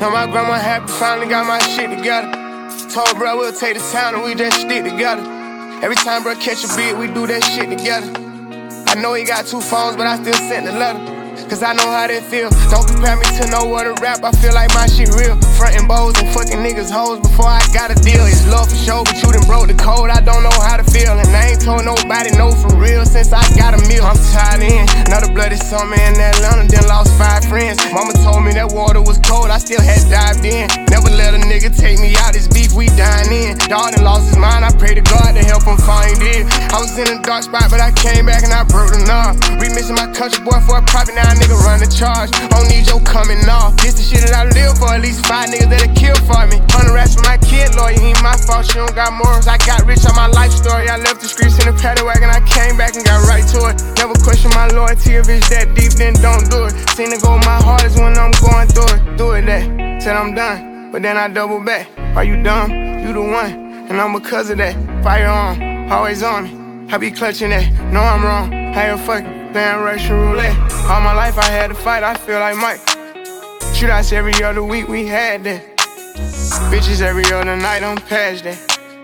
Know my grandma happy, finally got my shit together. Told bro we'll take the town and we just stick together. Every time bro catch a beat, we do that shit together. I know he got 2 phones, but I still send the letter. Cause I know how they feel. Don't compare me to no other rap, I feel like my shit real. Frontin' bows and fucking niggas hoes before I got a deal. It's love for sure, but you done broke the code, I don't know how to feel. And I ain't told nobody no for real since I got a meal. I'm tied in, another bloody summer in Atlanta, then lost 5 friends. Mama told me that water was cold, I still had dived in. Never let a nigga take me out, this beef we dying in. Dog done lost his mind, I pray to God to help him find it. I was in a dark spot, but I came back and I broke the knob. Remixing my country boy for a profit, now a nigga run the charge. Don't need your coming off. This the shit that I live for, at least 5 niggas that'll kill for me. 100 rats for my kid lawyer, ain't my fault, she don't got morals. I got rich on my life story, I left the streets in a paddy wagon, I came back and got right to it. Never question my loyalty, if it's that deep, then don't do it. Seen it go my hardest when I'm going through it. Do it that, said I'm done, but then I double back. Are you dumb? You the one, and I'm because of that. Firearm, always on me, I be clutching that. No, I'm wrong, I ain't fucking playing Russian roulette. All my life I had to fight, I feel like Mike. Shootouts every other week, we had that. Bitches every other night, I'm past that.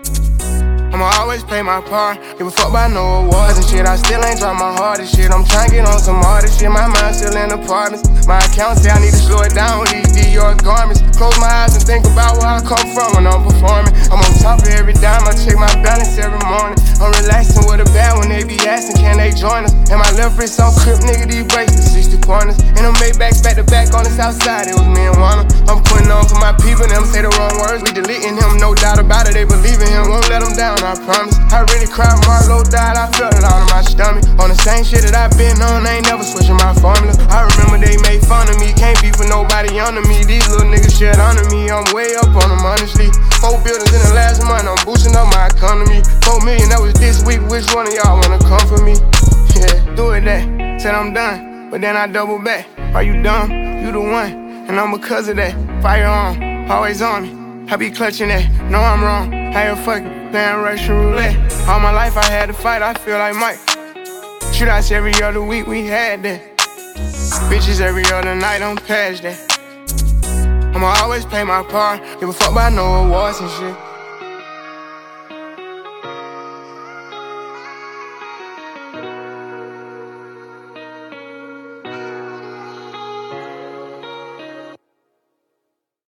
I'ma always play my part, give a fuck about no awards and shit. I still ain't try my hardest shit. I'm trying to get on some hardest shit. My mind still in apartments. My account say I need to slow it down with these Dior garments. Close my eyes and think about where I come from when I'm performing. I'm on top of every dime, I check my balance every morning. I'm relaxing with a bad when they be asking, can they join us? And my left wrist on crip, nigga, these bracelets, 60 pointers. And them Maybachs back to back on the south side, it was me and Wanna. I'm putting on for my people, them say the wrong words. We deleting him, no doubt about it, they believe in him. Won't let him down, I promise. I really cried, Marlo died, I felt it all in my stomach. On the same shit that I've been on, I ain't never switching my formula. I remember they made fun of me, can't be for nobody under me. These little niggas shit under me, I'm way up on them honestly. 4 buildings in the last month, I'm boosting up my economy. 4 million, that was this week, which one of y'all wanna come for me? Yeah, do it that, said I'm done, but then I double back. Are you dumb? You the one, and I'm because of that. Firearm, always on me, I be clutching that. No, I'm wrong, I ain't fucking playing Russian roulette. All my life I had to fight, I feel like Mike. Shootouts every other week, we had that. Bitches every other night, I'm past that. I'ma always play my part, give a fuck about no awards and shit.